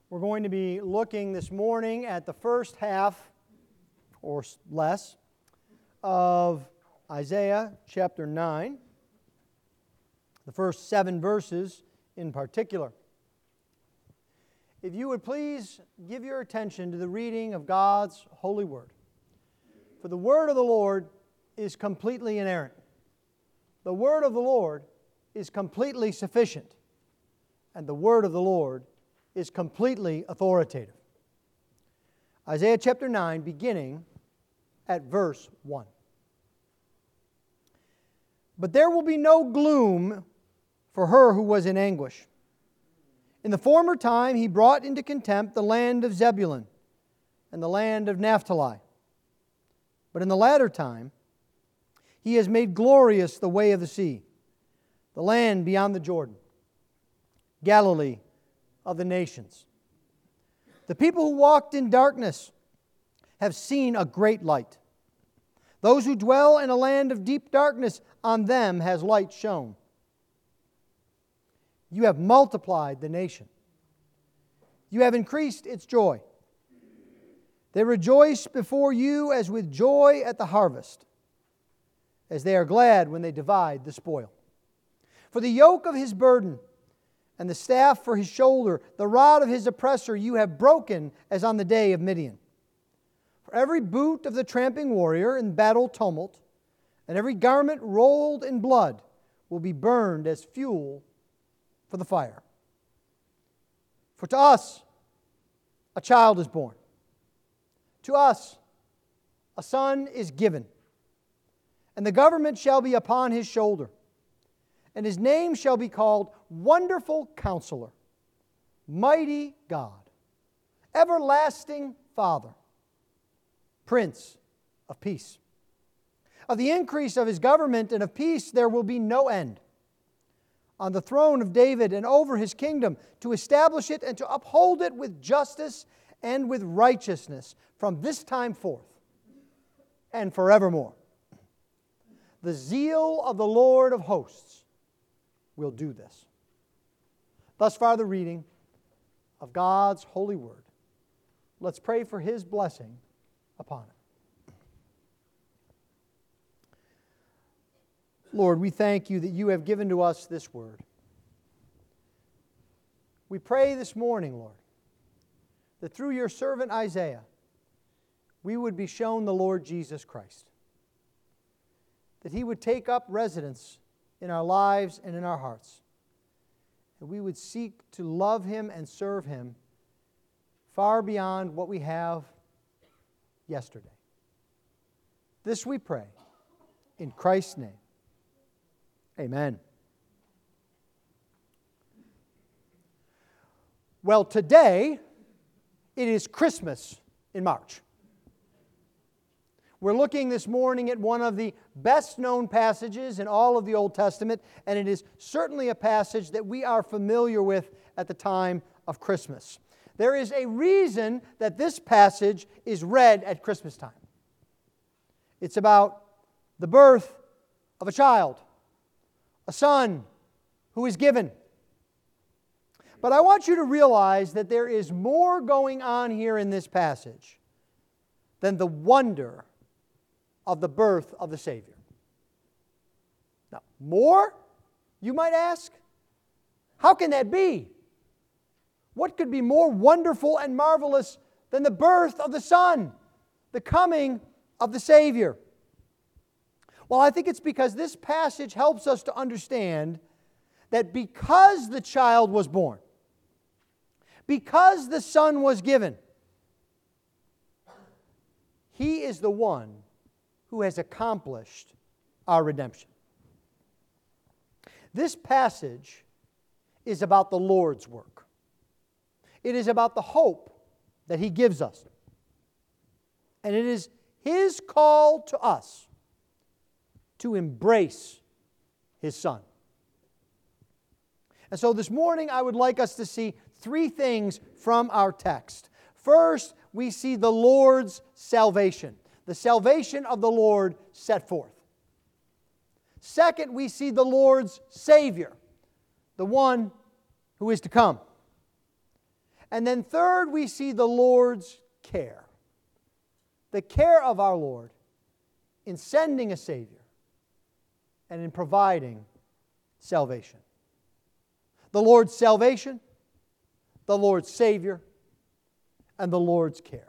We're going to be looking this morning at the first half, or less, of Isaiah chapter 9, the first 7 verses in particular. If you would please give your attention to the reading of God's holy word. For the word of the Lord is completely inerrant. The word of the Lord is completely sufficient. And the word of the Lord is completely authoritative. Isaiah chapter 9, beginning at verse 1. But there will be no gloom for her who was in anguish. In the former time he brought into contempt the land of Zebulun and the land of Naphtali. But in the latter time he has made glorious the way of the sea, the land beyond the Jordan, Galilee of the nations. The people who walked in darkness have seen a great light. Those who dwell in a land of deep darkness, on them has light shone. You have multiplied the nation. You have increased its joy. They rejoice before you as with joy at the harvest, as they are glad when they divide the spoil. For the yoke of his burden and the staff for his shoulder, the rod of his oppressor you have broken as on the day of Midian. For every boot of the tramping warrior in battle tumult, and every garment rolled in blood will be burned as fuel for the fire. For to us a child is born. To us a son is given, and the government shall be upon his shoulder. And his name shall be called Wonderful Counselor, Mighty God, Everlasting Father, Prince of Peace. Of the increase of his government and of peace there will be no end. On the throne of David and over his kingdom, to establish it and to uphold it with justice and with righteousness from this time forth and forevermore. The zeal of the Lord of hosts will do this. Thus far the reading of God's holy word. Let's pray for his blessing upon it. Lord, we thank you that you have given to us this word. We pray this morning, Lord, that through your servant Isaiah, we would be shown the Lord Jesus Christ. That he would take up residence in our lives and in our hearts. And we would seek to love him and serve him far beyond what we have yesterday. This we pray in Christ's name. Amen. Well, today it is Christmas in March. We're looking this morning at one of the best-known passages in all of the Old Testament, and it is certainly a passage that we are familiar with at the time of Christmas. There is a reason that this passage is read at Christmas time. It's about the birth of a child, a son who is given. But I want you to realize that there is more going on here in this passage than the wonder of the birth of the Savior. Now, more, you might ask? How can that be? What could be more wonderful and marvelous than the birth of the Son, the coming of the Savior? Well, I think it's because this passage helps us to understand that because the child was born, because the Son was given, he is the one who has accomplished our redemption. This passage is about the Lord's work. It is about the hope that he gives us. And it is his call to us to embrace his Son. And so this morning I would like us to see 3 things from our text. First, we see the Lord's salvation. The salvation of the Lord set forth. Second, we see the Lord's Savior, the one who is to come. And then third, we see the Lord's care. The care of our Lord in sending a Savior and in providing salvation. The Lord's salvation, the Lord's Savior, and the Lord's care.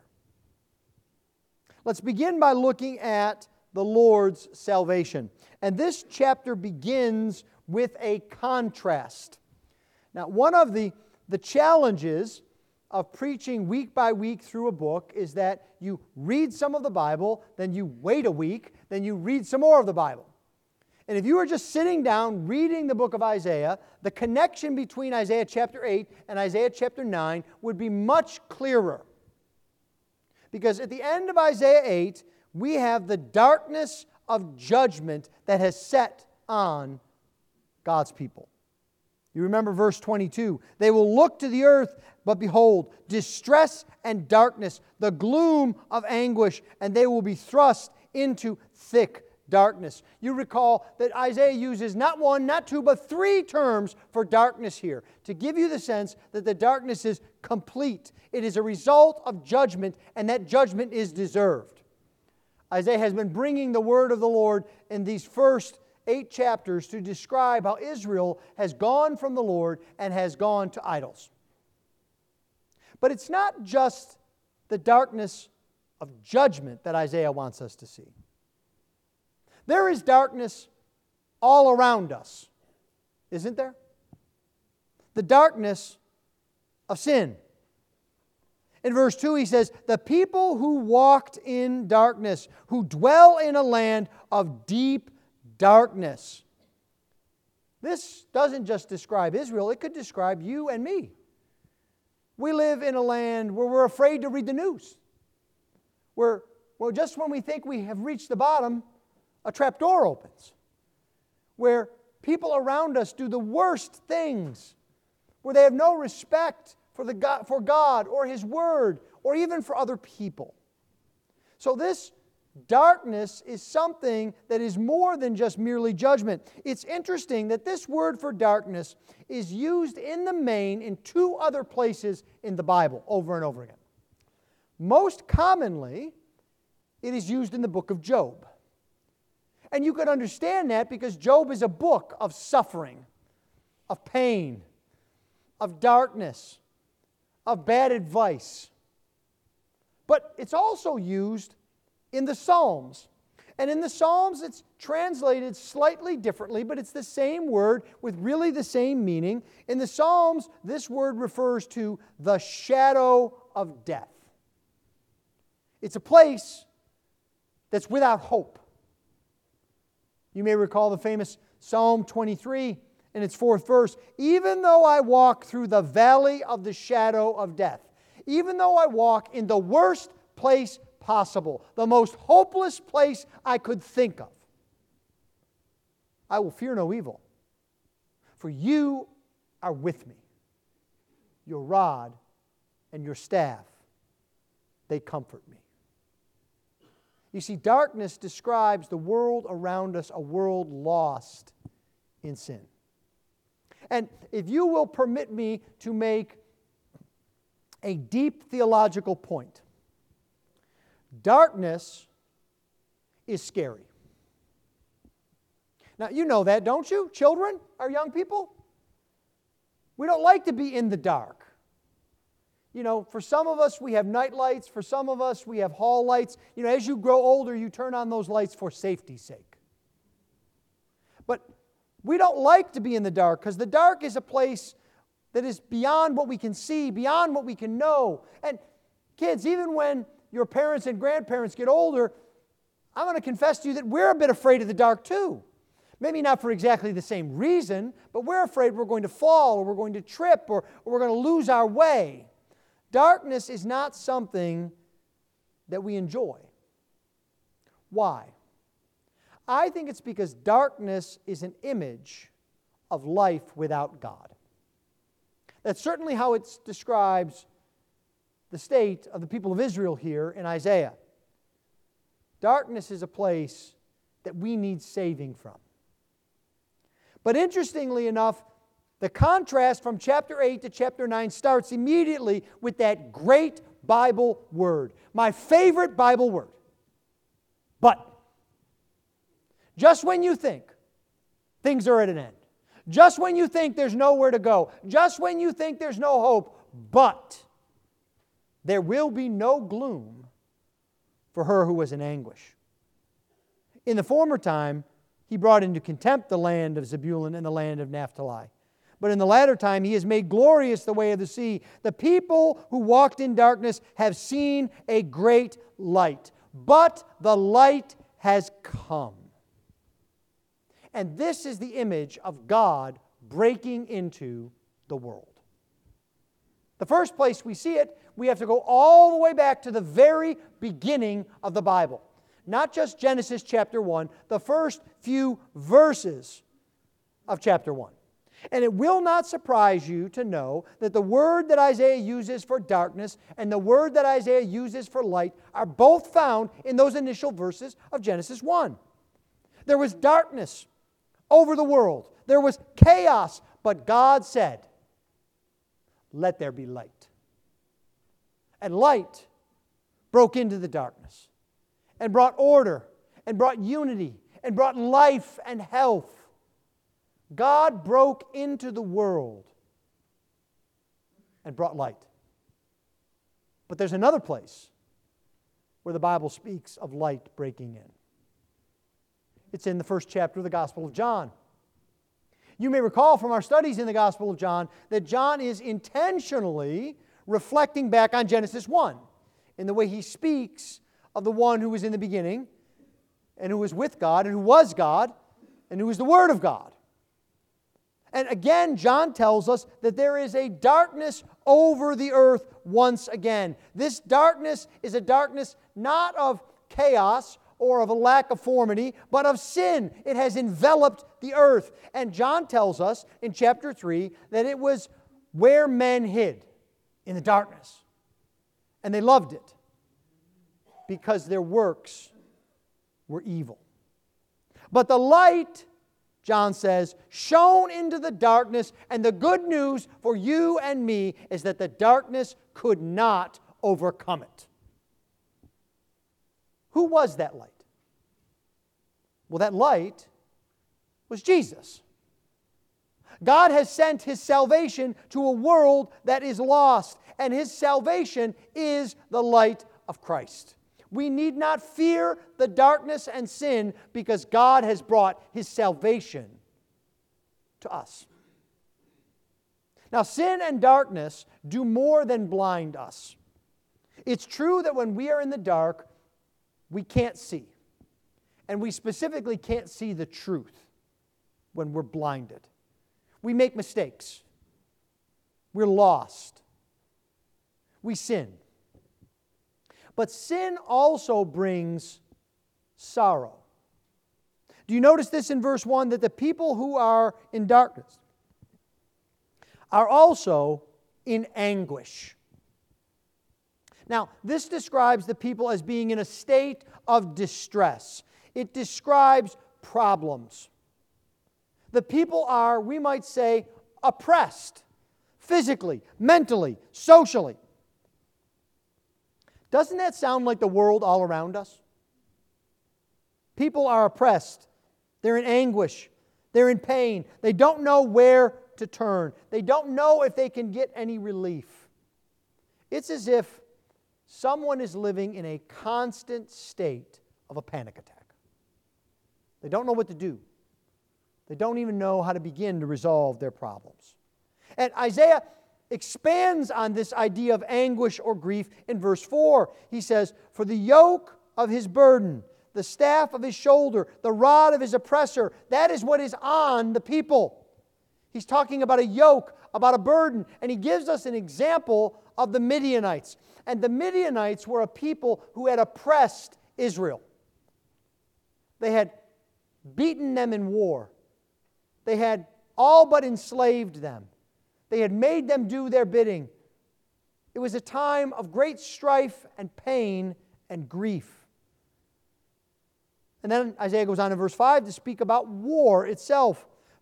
Let's begin by looking at the Lord's salvation. And this chapter begins with a contrast. Now, one of the challenges of preaching week by week through a book is that you read some of the Bible, then you wait a week, then you read some more of the Bible. And if you were just sitting down reading the book of Isaiah, the connection between Isaiah chapter 8 and Isaiah chapter 9 would be much clearer. Because at the end of Isaiah 8, we have the darkness of judgment that has set on God's people. You remember verse 22. They will look to the earth, but behold, distress and darkness, the gloom of anguish, and they will be thrust into thick darkness. You recall that Isaiah uses not one, not two, but three terms for darkness here to give you the sense that the darkness is complete. It is a result of judgment, and that judgment is deserved. Isaiah has been bringing the word of the Lord in these first 8 chapters to describe how Israel has gone from the Lord and has gone to idols. But it's not just the darkness of judgment that Isaiah wants us to see. There is darkness all around us, isn't there? The darkness of sin. In verse 2 he says, the people who walked in darkness, who dwell in a land of deep darkness. This doesn't just describe Israel, it could describe you and me. We live in a land where we're afraid to read the news. Where, just when we think we have reached the bottom, a trap door opens. Where people around us do the worst things. Where they have no respect for God or His Word or even for other people. So this darkness is something that is more than just merely judgment. It's interesting that this word for darkness is used in the main in 2 other places in the Bible over and over again. Most commonly, it is used in the book of Job. And you could understand that because Job is a book of suffering, of pain, of darkness, of bad advice. But it's also used in the Psalms. And in the Psalms, it's translated slightly differently, but it's the same word with really the same meaning. In the Psalms, this word refers to the shadow of death. It's a place that's without hope. You may recall the famous Psalm 23 in its 4th verse. Even though I walk through the valley of the shadow of death, even though I walk in the worst place possible, the most hopeless place I could think of, I will fear no evil, for you are with me. Your rod and your staff, they comfort me. You see, darkness describes the world around us, a world lost in sin. And if you will permit me to make a deep theological point, darkness is scary. Now, you know that, don't you? Children, our young people? We don't like to be in the dark. You know, for some of us, we have night lights. For some of us, we have hall lights. You know, as you grow older, you turn on those lights for safety's sake. But we don't like to be in the dark because the dark is a place that is beyond what we can see, beyond what we can know. And kids, even when your parents and grandparents get older, I'm going to confess to you that we're a bit afraid of the dark too. Maybe not for exactly the same reason, but we're afraid we're going to fall or we're going to trip or we're going to lose our way. Darkness is not something that we enjoy. Why? I think it's because darkness is an image of life without God. That's certainly how it describes the state of the people of Israel here in Isaiah. Darkness is a place that we need saving from. But interestingly enough, The contrast from chapter 8 to chapter 9 starts immediately with that great Bible word. My favorite Bible word. But. Just when you think things are at an end. Just when you think there's nowhere to go. Just when you think there's no hope. But there will be no gloom for her who was in anguish. In the former time, He brought into contempt the land of Zebulun and the land of Naphtali. But in the latter time, He has made glorious the way of the sea. The people who walked in darkness have seen a great light. But the light has come. And this is the image of God breaking into the world. The first place we see it, we have to go all the way back to the very beginning of the Bible. Not just Genesis chapter 1, the first few verses of chapter 1. And it will not surprise you to know that the word that Isaiah uses for darkness and the word that Isaiah uses for light are both found in those initial verses of Genesis 1. There was darkness over the world. There was chaos, but God said, "Let there be light." And light broke into the darkness and brought order and brought unity and brought life and health. God broke into the world and brought light. But there's another place where the Bible speaks of light breaking in. It's in the first chapter of the Gospel of John. You may recall from our studies in the Gospel of John that John is intentionally reflecting back on Genesis 1 in the way he speaks of the one who was in the beginning and who was with God and who was God and who was the Word of God. And again, John tells us that there is a darkness over the earth once again. This darkness is a darkness not of chaos or of a lack of formity, but of sin. It has enveloped the earth. And John tells us in chapter 3 that it was where men hid, in the darkness. And they loved it because their works were evil. But the light, John says, shone into the darkness, and the good news for you and me is that the darkness could not overcome it. Who was that light? Well, that light was Jesus. God has sent His salvation to a world that is lost, and His salvation is the light of Christ. We need not fear the darkness and sin because God has brought His salvation to us. Now, sin and darkness do more than blind us. It's true that when we are in the dark, we can't see. And we specifically can't see the truth when we're blinded. We make mistakes. We're lost. We sin. But sin also brings sorrow. Do you notice this in verse 1? That the people who are in darkness are also in anguish. Now, this describes the people as being in a state of distress. It describes problems. The people are, we might say, oppressed physically, mentally, socially. Doesn't that sound like the world all around us? People are oppressed. They're in anguish. They're in pain. They don't know where to turn. They don't know if they can get any relief. It's as if someone is living in a constant state of a panic attack. They don't know what to do. They don't even know how to begin to resolve their problems. And Isaiah expands on this idea of anguish or grief in verse 4. He says, "For the yoke of his burden, the staff of his shoulder, the rod of his oppressor, that is what is on the people." He's talking about a yoke, about a burden, and he gives us an example of the Midianites. And the Midianites were a people who had oppressed Israel. They had beaten them in war. They had all but enslaved them. They had made them do their bidding. It was a time of great strife and pain and grief. And then Isaiah goes on in verse 5 to speak about war itself.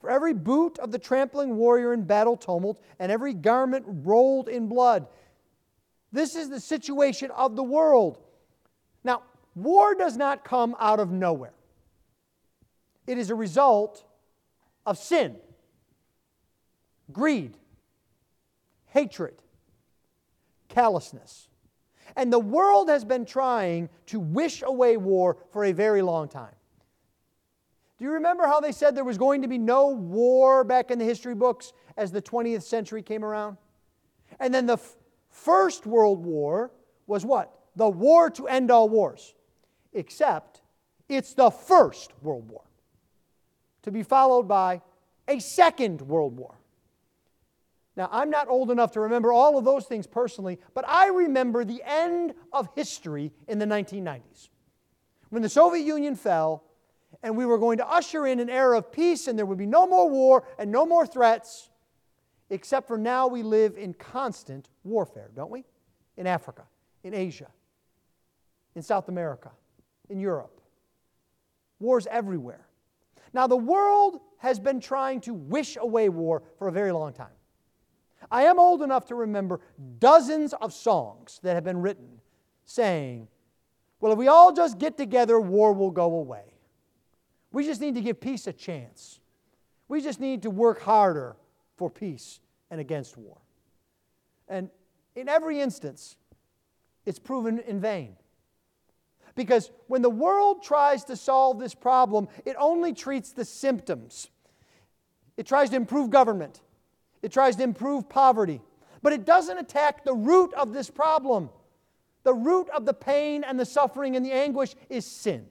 For every boot of the trampling warrior in battle tumult, and every garment rolled in blood. This is the situation of the world. Now, war does not come out of nowhere. It is a result of sin, greed, hatred, callousness. And the world has been trying to wish away war for a very long time. Do you remember how they said there was going to be no war back in the history books as the 20th century came around? And then the First World War was what? The war to end all wars. Except it's the First World War, to be followed by a Second World War. Now, I'm not old enough to remember all of those things personally, but I remember the end of history in the 1990s, when the Soviet Union fell, and we were going to usher in an era of peace, and there would be no more war and no more threats, except for now we live in constant warfare, don't we? In Africa, in Asia, in South America, in Europe. Wars everywhere. Now, the world has been trying to wish away war for a very long time. I am old enough to remember dozens of songs that have been written saying, well, if we all just get together, war will go away. We just need to give peace a chance. We just need to work harder for peace and against war. And in every instance, it's proven in vain. Because when the world tries to solve this problem, it only treats the symptoms. It tries to improve government. It tries to improve poverty. But it doesn't attack the root of this problem. The root of the pain and the suffering and the anguish is sin.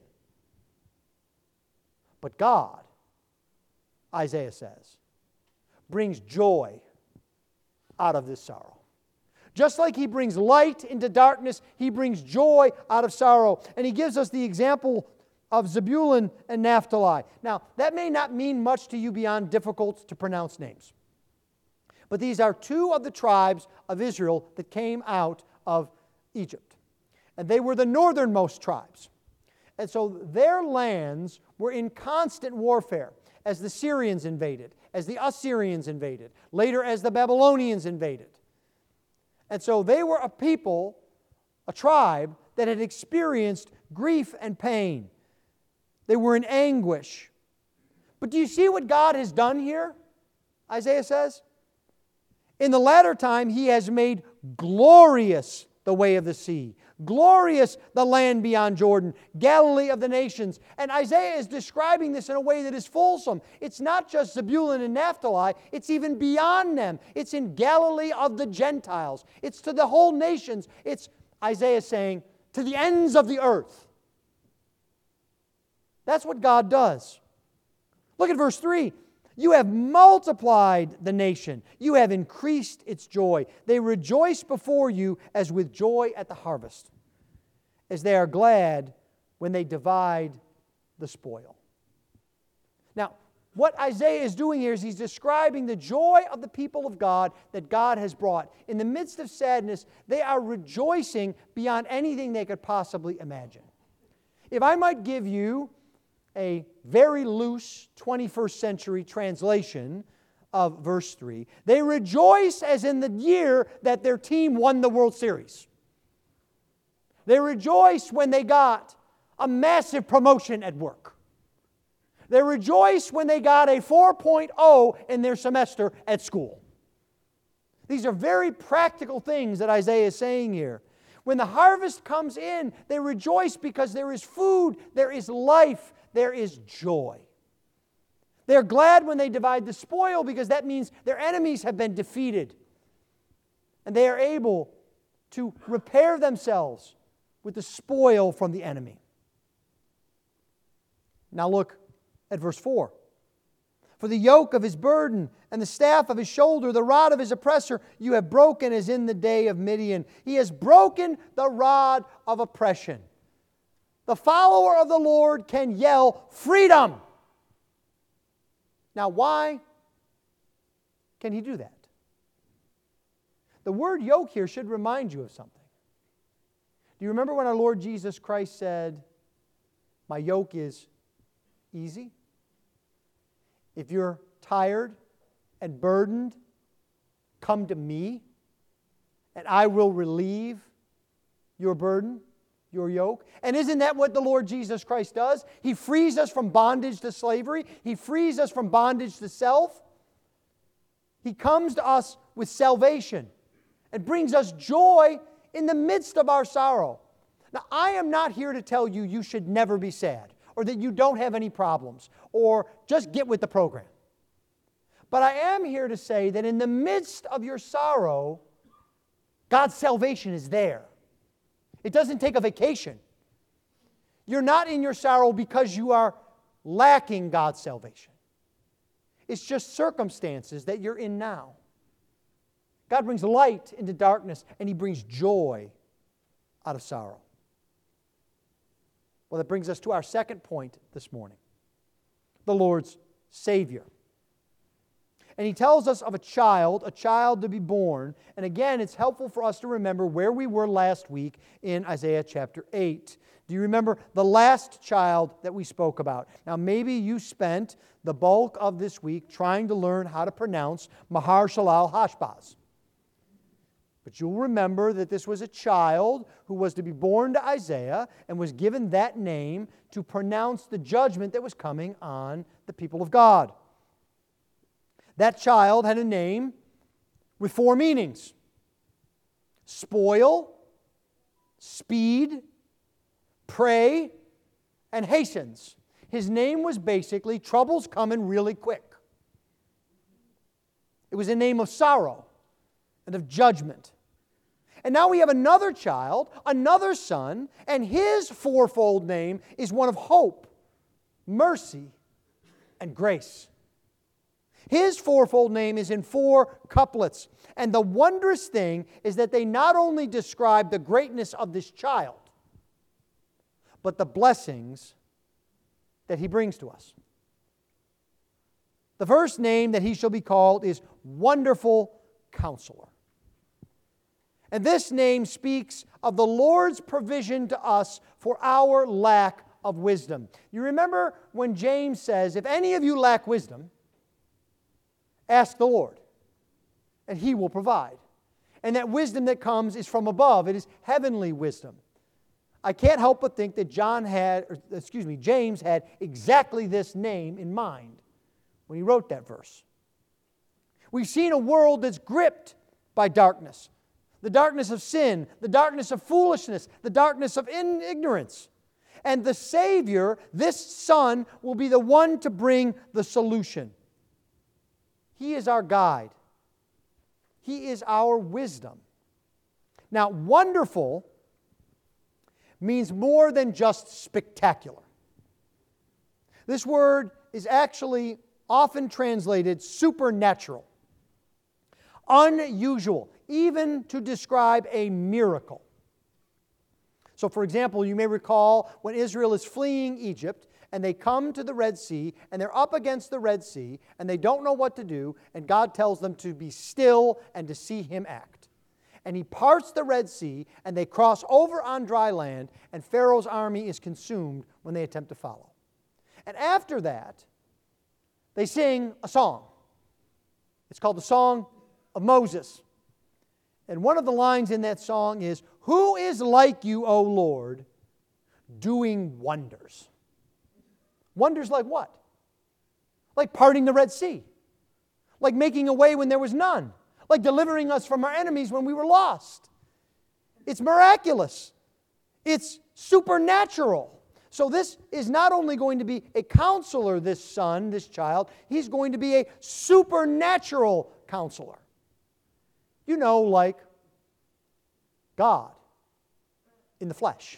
But God, Isaiah says, brings joy out of this sorrow. Just like He brings light into darkness, He brings joy out of sorrow. And He gives us the example of Zebulun and Naphtali. Now, that may not mean much to you beyond difficult to pronounce names. But these are two of the tribes of Israel that came out of Egypt. And they were the northernmost tribes. And so their lands were in constant warfare as the Syrians invaded, as the Assyrians invaded, later as the Babylonians invaded. And so they were a people, a tribe, that had experienced grief and pain. They were in anguish. But do you see what God has done here? Isaiah says, in the latter time He has made glorious the way of the sea, glorious the land beyond Jordan, Galilee of the nations. And Isaiah is describing this in a way that is fulsome. It's not just Zebulun and Naphtali, it's even beyond them. It's in Galilee of the Gentiles. It's to the whole nations. It's, Isaiah saying, to the ends of the earth. That's what God does. Look at verse 3. You have multiplied the nation. You have increased its joy. They rejoice before you as with joy at the harvest, as they are glad when they divide the spoil. Now, what Isaiah is doing here is he's describing the joy of the people of God that God has brought. In the midst of sadness, they are rejoicing beyond anything they could possibly imagine. If I might give you a very loose 21st century translation of verse 3. They rejoice as in the year that their team won the World Series. They rejoice when they got a massive promotion at work. They rejoice when they got a 4.0 in their semester at school. These are very practical things that Isaiah is saying here. When the harvest comes in, they rejoice because there is food, there is life, there is joy. They're glad when they divide the spoil because that means their enemies have been defeated. And they are able to repair themselves with the spoil from the enemy. Now look at verse 4. For the yoke of his burden and the staff of his shoulder, the rod of his oppressor, you have broken as in the day of Midian. He has broken the rod of oppression. The follower of the Lord can yell, freedom! Now, why can he do that? The word yoke here should remind you of something. Do you remember when our Lord Jesus Christ said, my yoke is easy? If you're tired and burdened, come to me, and I will relieve your burden, your yoke. And isn't that what the Lord Jesus Christ does? He frees us from bondage to slavery. He frees us from bondage to self. He comes to us with salvation and brings us joy in the midst of our sorrow. Now, I am not here to tell you you should never be sad, or that you don't have any problems, or just get with the program. But I am here to say that in the midst of your sorrow, God's salvation is there. It doesn't take a vacation. You're not in your sorrow because you are lacking God's salvation. It's just circumstances that you're in now. God brings light into darkness, and He brings joy out of sorrow. Well, that brings us to our second point this morning. The Lord's Savior. And He tells us of a child to be born. And again, it's helpful for us to remember where we were last week in Isaiah chapter 8. Do you remember the last child that we spoke about? Now, maybe you spent the bulk of this week trying to learn how to pronounce Maher-shalal-hash-baz. But you'll remember that this was a child who was to be born to Isaiah and was given that name to pronounce the judgment that was coming on the people of God. That child had a name with 4 meanings: spoil, speed, pray, and hastens. His name was basically trouble's coming really quick. It was a name of sorrow and of judgment. And now we have another child, another son, and his fourfold name is one of hope, mercy, and grace. His fourfold name is in 4 couplets. And the wondrous thing is that they not only describe the greatness of this child, but the blessings that He brings to us. The first name that He shall be called is Wonderful Counselor. And this name speaks of the Lord's provision to us for our lack of wisdom. You remember when James says, if any of you lack wisdom, ask the Lord, and He will provide. And that wisdom that comes is from above. It is heavenly wisdom. I can't help but think that James had exactly this name in mind when he wrote that verse. We've seen a world that's gripped by darkness. The darkness of sin, the darkness of foolishness, the darkness of ignorance. And the Savior, this Son, will be the one to bring the solution. He is our guide. He is our wisdom. Now, wonderful means more than just spectacular. This word is actually often translated supernatural, unusual, even to describe a miracle. So, for example, you may recall when Israel is fleeing Egypt, and they come to the Red Sea, and they're up against the Red Sea, and they don't know what to do, and God tells them to be still and to see Him act. And He parts the Red Sea, and they cross over on dry land, and Pharaoh's army is consumed when they attempt to follow. And after that, they sing a song. It's called the Song of Moses. And one of the lines in that song is, "Who is like you, O Lord, doing wonders?" Wonders like what? Like parting the Red Sea. Like making a way when there was none. Like delivering us from our enemies when we were lost. It's miraculous. It's supernatural. So this is not only going to be a counselor, this son, this child, he's going to be a supernatural counselor. You know, like God in the flesh.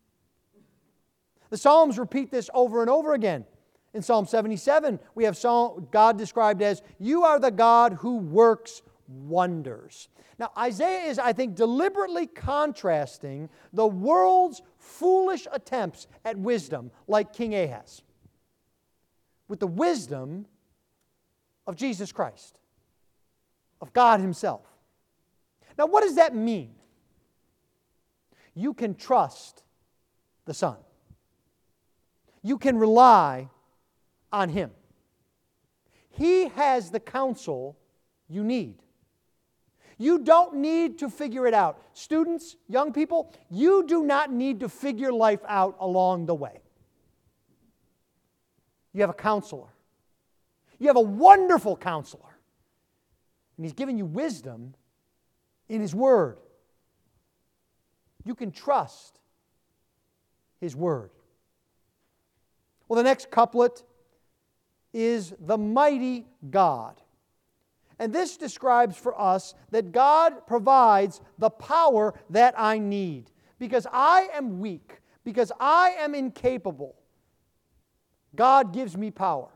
The Psalms repeat this over and over again. In Psalm 77, we have God described as, "You are the God who works wonders." Now, Isaiah is, I think, deliberately contrasting the world's foolish attempts at wisdom, like King Ahaz, with the wisdom of Jesus Christ, of God Himself. Now, what does that mean? You can trust the Son. You can rely on Him. He has the counsel you need. You don't need to figure it out. Students, young people, you do not need to figure life out along the way. You have a counselor. You have a wonderful counselor. And He's given you wisdom in His Word. You can trust His Word. Well, the next couplet is the mighty God. And this describes for us that God provides the power that I need. Because I am weak, because I am incapable, God gives me power.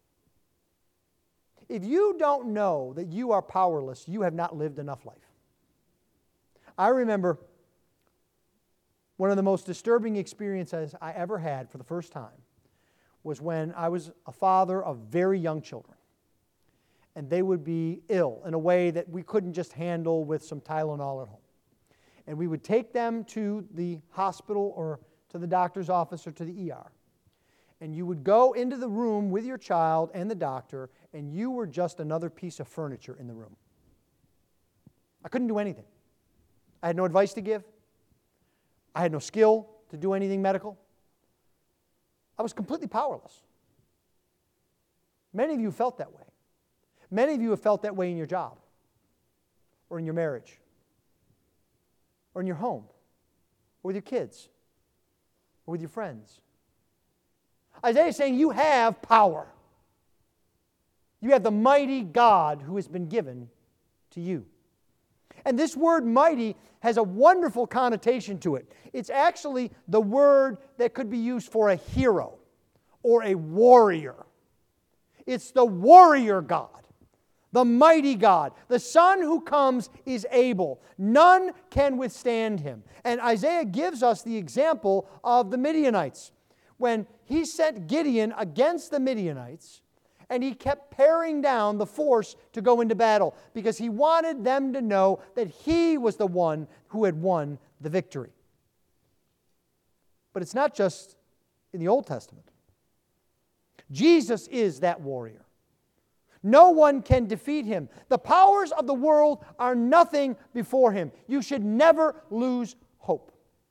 If you don't know that you are powerless, you have not lived enough life. I remember one of the most disturbing experiences I ever had for the first time was when I was a father of very young children. And they would be ill in a way that we couldn't just handle with some Tylenol at home. And we would take them to the hospital or to the doctor's office or to the ER. And you would go into the room with your child and the doctor, and you were just another piece of furniture in the room. I couldn't do anything. I had no advice to give. I had no skill to do anything medical. I was completely powerless. Many of you felt that way. Many of you have felt that way in your job, or in your marriage, or in your home, or with your kids, or with your friends. Isaiah is saying you have power. You have the mighty God who has been given to you. And this word mighty has a wonderful connotation to it. It's actually the word that could be used for a hero or a warrior. It's the warrior God. The mighty God. The Son who comes is able. None can withstand Him. And Isaiah gives us the example of the Midianites. When he sent Gideon against the Midianites, and he kept paring down the force to go into battle because he wanted them to know that he was the one who had won the victory. But it's not just in the Old Testament. Jesus is that warrior. No one can defeat Him. The powers of the world are nothing before Him. You should never lose hope.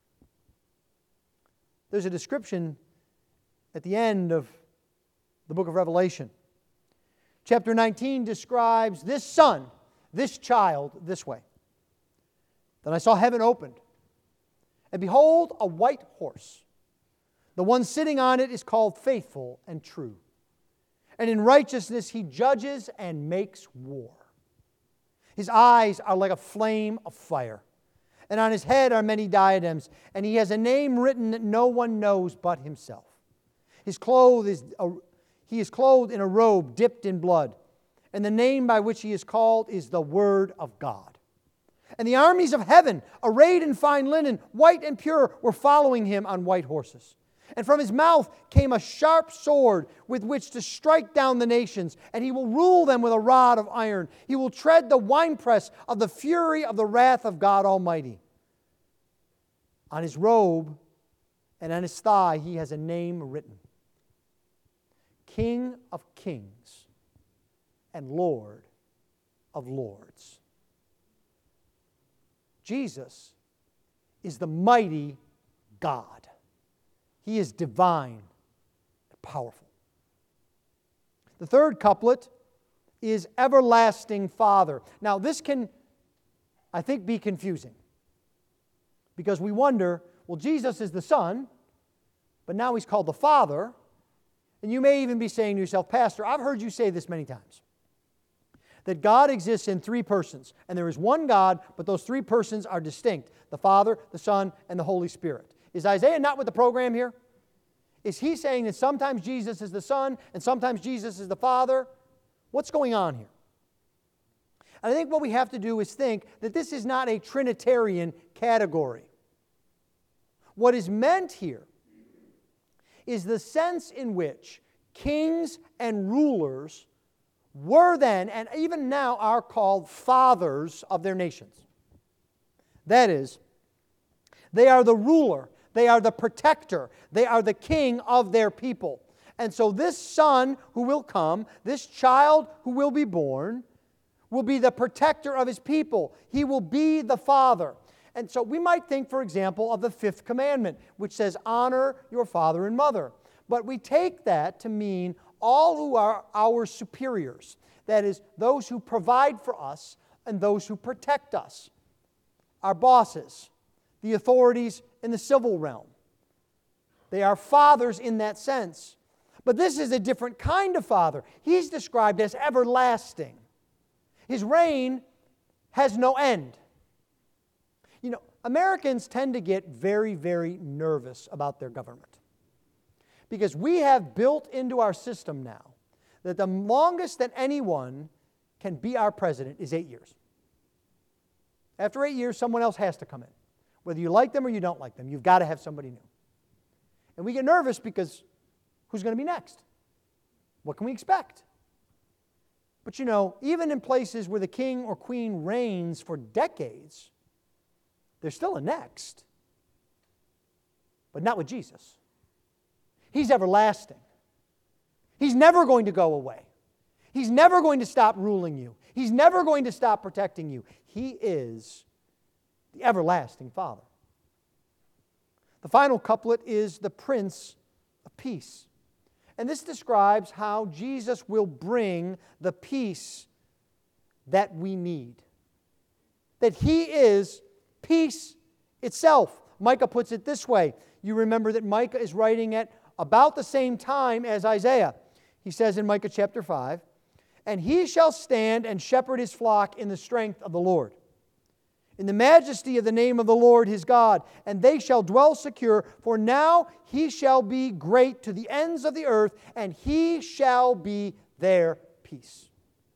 There's a description at the end of the book of Revelation. Chapter 19 describes this son, this child, this way. Then I saw heaven opened, and behold, a white horse. The one sitting on it is called Faithful and True. And in righteousness he judges and makes war. His eyes are like a flame of fire, and on his head are many diadems, and he has a name written that no one knows but himself. He is clothed in a robe dipped in blood, and the name by which he is called is the Word of God. And the armies of heaven, arrayed in fine linen, white and pure, were following him on white horses. And from his mouth came a sharp sword with which to strike down the nations, and he will rule them with a rod of iron. He will tread the winepress of the fury of the wrath of God Almighty. On his robe and on his thigh he has a name written: King of Kings and Lord of Lords. Jesus is the mighty God. He is divine and powerful. The third couplet is Everlasting Father. Now, this can, I think, be confusing because we wonder, well, Jesus is the Son, but now He's called the Father. And you may even be saying to yourself, Pastor, I've heard you say this many times, that God exists in three persons, and there is one God, but those three persons are distinct: the Father, the Son, and the Holy Spirit. Is Isaiah not with the program here? Is he saying that sometimes Jesus is the Son and sometimes Jesus is the Father? What's going on here? And I think what we have to do is think that this is not a Trinitarian category. What is meant here is the sense in which kings and rulers were then, and even now are called, fathers of their nations. That is, they are the ruler, they are the protector, they are the king of their people. And so this Son who will come, this child who will be born, will be the protector of His people. He will be the Father. And so we might think, for example, of the fifth commandment, which says, honor your father and mother. But we take that to mean all who are our superiors. That is, those who provide for us and those who protect us. Our bosses, the authorities in the civil realm. They are fathers in that sense. But this is a different kind of father. He's described as everlasting. His reign has no end. You know, Americans tend to get very, very nervous about their government. Because we have built into our system now that the longest that anyone can be our president is 8 years. After 8 years, someone else has to come in. Whether you like them or you don't like them, you've got to have somebody new. And we get nervous because who's going to be next? What can we expect? But you know, even in places where the king or queen reigns for decades, there's still a next. But not with Jesus. He's everlasting. He's never going to go away. He's never going to stop ruling you. He's never going to stop protecting you. He is the everlasting Father. The final couplet is the Prince of Peace. And this describes how Jesus will bring the peace that we need. That He is peace itself. Micah puts it this way. You remember that Micah is writing at about the same time as Isaiah. He says in Micah chapter 5, "And he shall stand and shepherd his flock in the strength of the Lord, in the majesty of the name of the Lord his God, and they shall dwell secure, for now he shall be great to the ends of the earth, and he shall be their peace."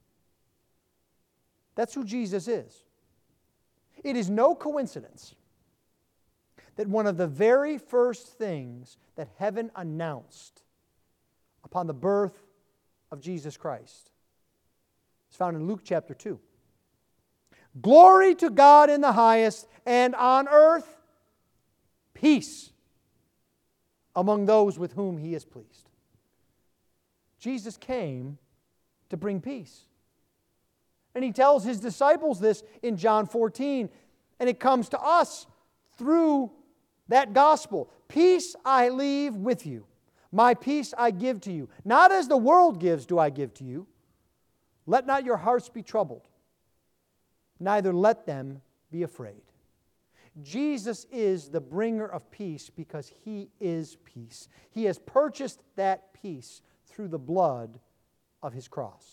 That's who Jesus is. It is no coincidence that one of the very first things that heaven announced upon the birth of Jesus Christ is found in Luke chapter 2. "Glory to God in the highest, and on earth peace among those with whom He is pleased." Jesus came to bring peace. And He tells His disciples this in John 14. And it comes to us through that gospel. "Peace I leave with you. My peace I give to you. Not as the world gives do I give to you. Let not your hearts be troubled. Neither let them be afraid." Jesus is the bringer of peace because He is peace. He has purchased that peace through the blood of His cross.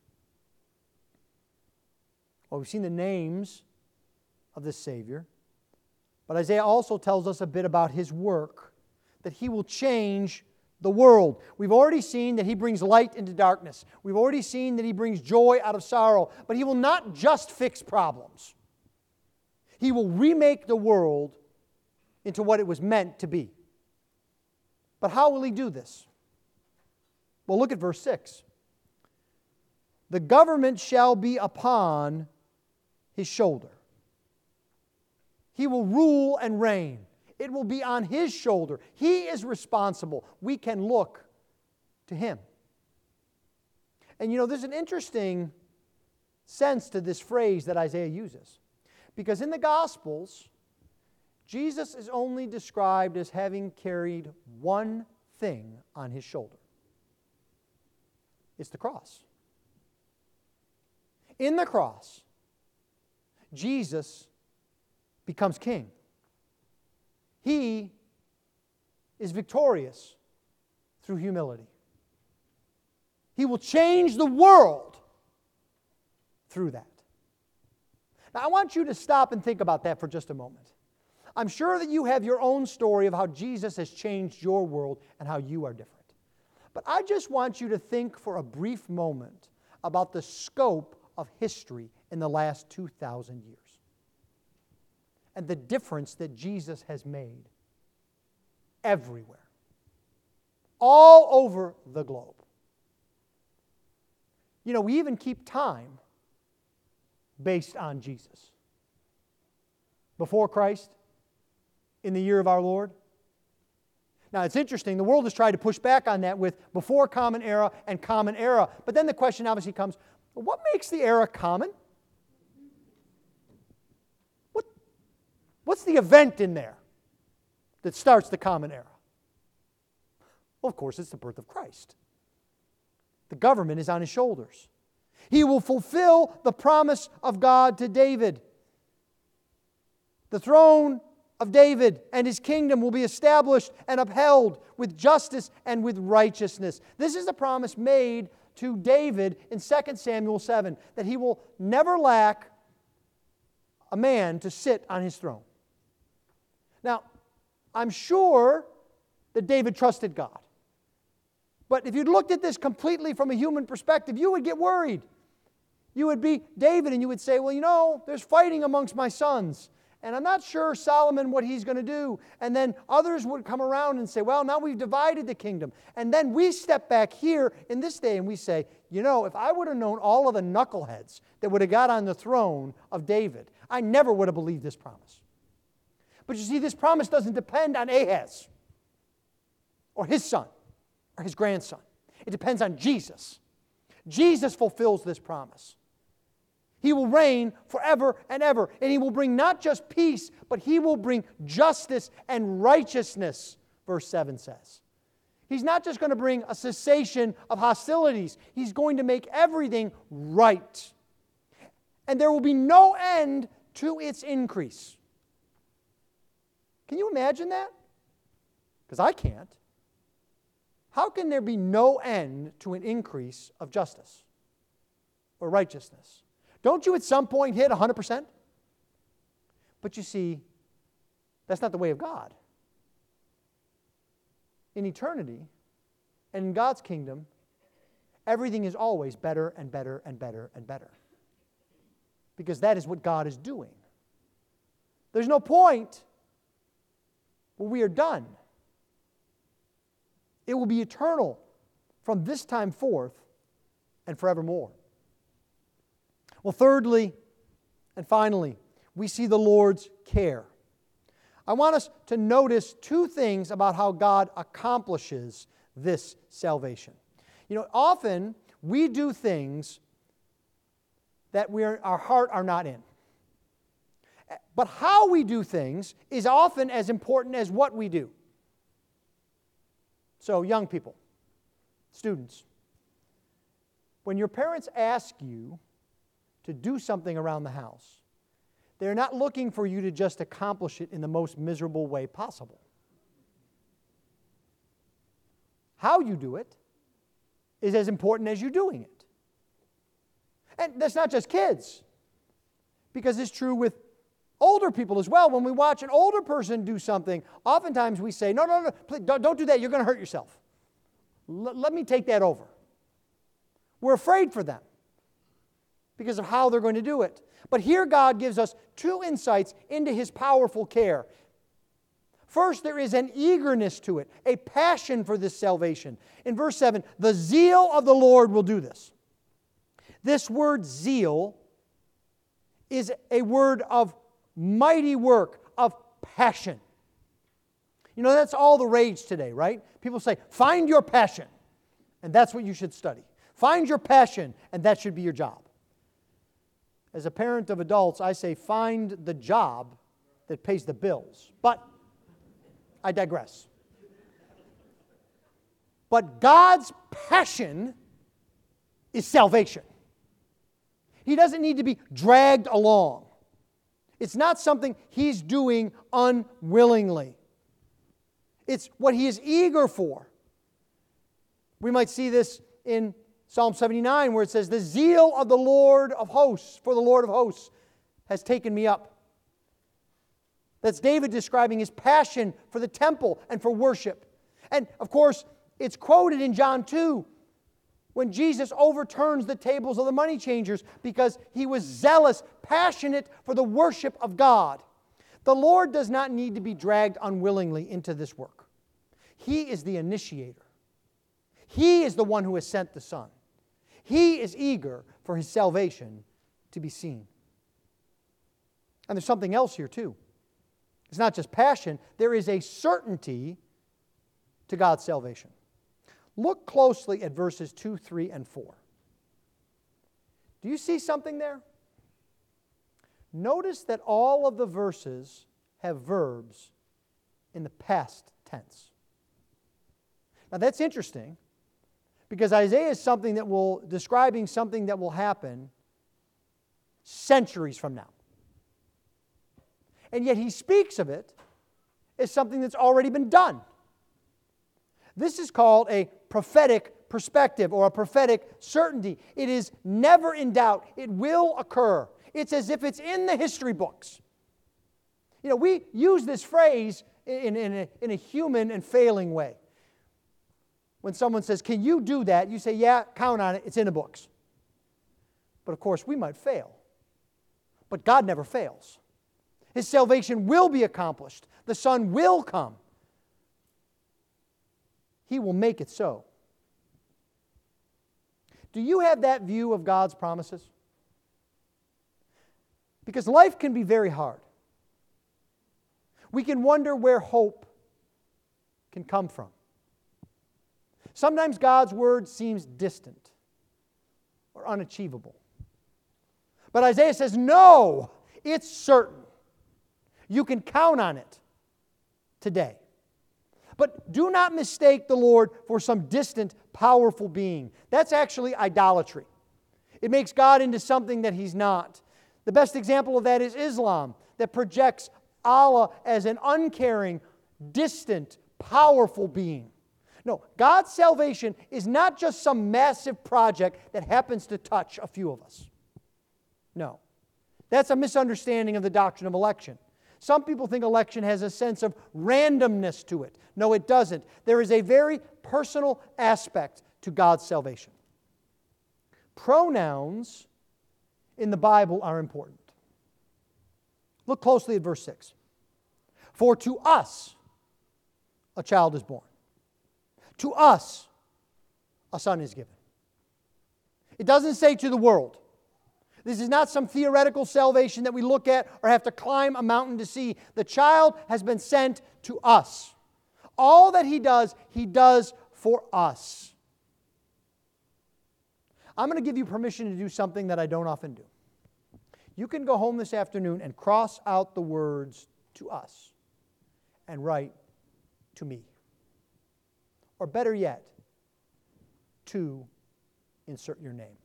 Well, we've seen the names of this Savior, but Isaiah also tells us a bit about His work, that He will change the world. We've already seen that He brings light into darkness. We've already seen that He brings joy out of sorrow, but He will not just fix problems. He will remake the world into what it was meant to be. But how will He do this? Well, look at verse 6. "The government shall be upon His shoulder. He will rule and reign. It will be on His shoulder. He is responsible. We can look to Him." And you know, there's an interesting sense to this phrase that Isaiah uses. Because in the Gospels, Jesus is only described as having carried one thing on His shoulder. It's the cross. In the cross, Jesus becomes king. He is victorious through humility. He will change the world through that. Now, I want you to stop and think about that for just a moment. I'm sure that you have your own story of how Jesus has changed your world and how you are different. But I just want you to think for a brief moment about the scope of history in the last 2,000 years and the difference that Jesus has made everywhere, all over the globe. You know, we even keep time based on Jesus. Before Christ, in the year of our Lord, Now, it's interesting. The world has tried to push back on that with before common era and common era. But then the question obviously comes, what makes the era common? What's the event in there that starts the common era? Well, of course, it's the birth of Christ. The government is on His shoulders. He will fulfill the promise of God to David. The throne of David and His kingdom will be established and upheld with justice and with righteousness. This is a promise made to David in 2 Samuel 7, that he will never lack a man to sit on his throne. Now, I'm sure that David trusted God. But if you'd looked at this completely from a human perspective, you would get worried. You would be David and you would say, well, there's fighting amongst my sons. And I'm not sure Solomon what he's going to do. And then others would come around and say, well, now we've divided the kingdom. And then we step back here in this day and we say, if I would have known all of the knuckleheads that would have got on the throne of David, I never would have believed this promise. But you see, this promise doesn't depend on Ahaz or his son or his grandson. It depends on Jesus. Jesus fulfills this promise. He will reign forever and ever. And He will bring not just peace, but He will bring justice and righteousness, verse 7 says. He's not just going to bring a cessation of hostilities. He's going to make everything right. And there will be no end to its increase. Can you imagine that? Because I can't. How can there be no end to an increase of justice or righteousness? Don't you at some point hit 100%? But you see, that's not the way of God. In eternity and in God's kingdom, everything is always better and better and better and better. Because that is what God is doing. There's no point where we are done. It will be eternal from this time forth and forevermore. Well, thirdly and finally, we see the Lord's care. I want us to notice two things about how God accomplishes this salvation. Often we do things that our heart are not in. But how we do things is often as important as what we do. So, young people, students, when your parents ask you to do something around the house, they're not looking for you to just accomplish it in the most miserable way possible. How you do it is as important as you doing it. And that's not just kids, because it's true with older people as well. When we watch an older person do something, oftentimes we say, no, please, don't do that. You're going to hurt yourself. Let me take that over. We're afraid for them because of how they're going to do it. But here God gives us two insights into His powerful care. First, there is an eagerness to it, a passion for this salvation. In verse 7, the zeal of the Lord will do this. This word zeal is a word of mighty work, of passion. That's all the rage today, right? People say, find your passion, and that's what you should study. Find your passion, and that should be your job. As a parent of adults, I say, find the job that pays the bills. But I digress. But God's passion is salvation. He doesn't need to be dragged along. It's not something He's doing unwillingly. It's what He is eager for. We might see this in Psalm 79 where it says, the zeal of the Lord of hosts, for the Lord of hosts, has taken me up. That's David describing his passion for the temple and for worship. And of course, it's quoted in John 2 when Jesus overturns the tables of the money changers because He was zealous, passionate for the worship of God. The Lord does not need to be dragged unwillingly into this work. He is the initiator. He is the one who has sent the Son. He is eager for His salvation to be seen. And there's something else here too. It's not just passion. There is a certainty to God's salvation. Look closely at verses 2, 3, and 4. Do you see something there? Notice that all of the verses have verbs in the past tense. Now that's interesting because Isaiah is describing something that will happen centuries from now. And yet he speaks of it as something that's already been done. This is called a prophetic perspective or a prophetic certainty. It is never in doubt. It will occur. It's as if it's in the history books. You know, we use this phrase in a human and failing way. When someone says, "Can you do that?" you say, "Yeah, count on it. It's in the books." But of course, we might fail. But God never fails. His salvation will be accomplished. The Son will come. He will make it so. Do you have that view of God's promises? Because life can be very hard. We can wonder where hope can come from. Sometimes God's word seems distant or unachievable. But Isaiah says, no, it's certain. You can count on it today. But do not mistake the Lord for some distant, powerful being. That's actually idolatry. It makes God into something that He's not. The best example of that is Islam, that projects Allah as an uncaring, distant, powerful being. No, God's salvation is not just some massive project that happens to touch a few of us. No. That's a misunderstanding of the doctrine of election. Some people think election has a sense of randomness to it. No, it doesn't. There is a very personal aspect to God's salvation. Pronouns in the Bible are important. Look closely at verse 6. For to us a child is born. To us a son is given. It doesn't say to the world. This is not some theoretical salvation that we look at or have to climb a mountain to see. The child has been sent to us. All that He does for us. I'm going to give you permission to do something that I don't often do. You can go home this afternoon and cross out the words "to us" and write "to me." Or better yet, to insert your name.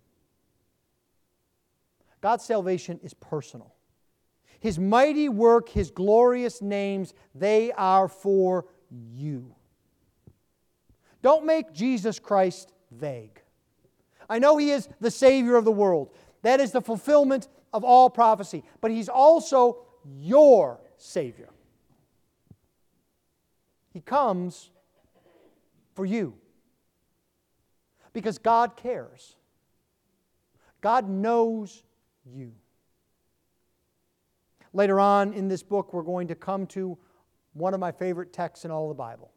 God's salvation is personal. His mighty work, His glorious names, they are for you. Don't make Jesus Christ vague. I know He is the Savior of the world. That is the fulfillment of all prophecy. But He's also your Savior. He comes for you. Because God cares. God knows you. Later on in this book, we're going to come to one of my favorite texts in all the Bible.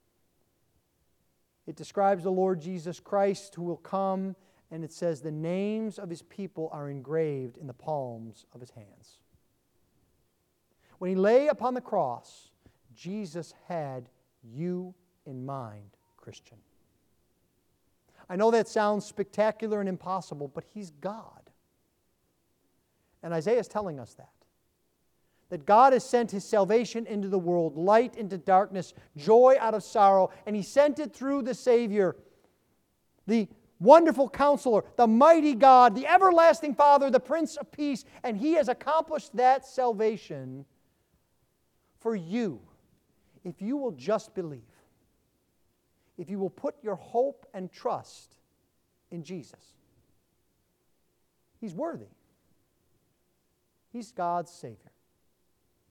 It describes the Lord Jesus Christ who will come, and it says the names of His people are engraved in the palms of His hands. When He lay upon the cross, Jesus had you in mind, Christian. I know that sounds spectacular and impossible, but He's God. And Isaiah is telling us that God has sent His salvation into the world, light into darkness, joy out of sorrow, and He sent it through the Savior, the wonderful Counselor, the mighty God, the everlasting Father, the Prince of Peace, and He has accomplished that salvation for you if you will just believe, if you will put your hope and trust in Jesus. He's worthy. He's God's Savior.